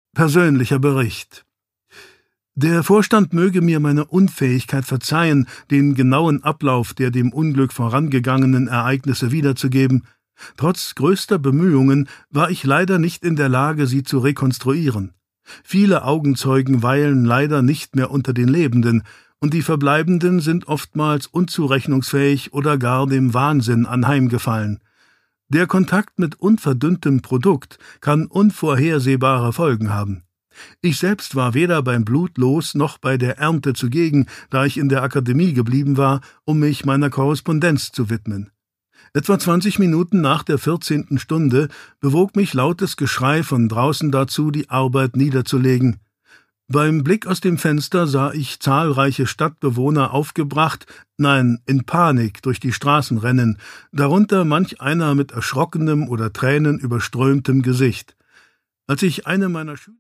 Persönlicher Bericht. Der Vorstand möge mir meine Unfähigkeit verzeihen, den genauen Ablauf der dem Unglück vorangegangenen Ereignisse wiederzugeben. Trotz größter Bemühungen war ich leider nicht in der Lage, sie zu rekonstruieren. Viele Augenzeugen weilen leider nicht mehr unter den Lebenden, und die Verbleibenden sind oftmals unzurechnungsfähig oder gar dem Wahnsinn anheimgefallen. Der Kontakt mit unverdünntem Produkt kann unvorhersehbare Folgen haben. Ich selbst war weder beim Blutlos noch bei der Ernte zugegen, da ich in der Akademie geblieben war, um mich meiner Korrespondenz zu widmen. Etwa 20 Minuten nach der 14. Stunde bewog mich lautes Geschrei von draußen dazu, die Arbeit niederzulegen. Beim Blick aus dem Fenster sah ich zahlreiche Stadtbewohner aufgebracht, nein, in Panik durch die Straßen rennen, darunter manch einer mit erschrockenem oder tränenüberströmtem Gesicht. Als ich eine meiner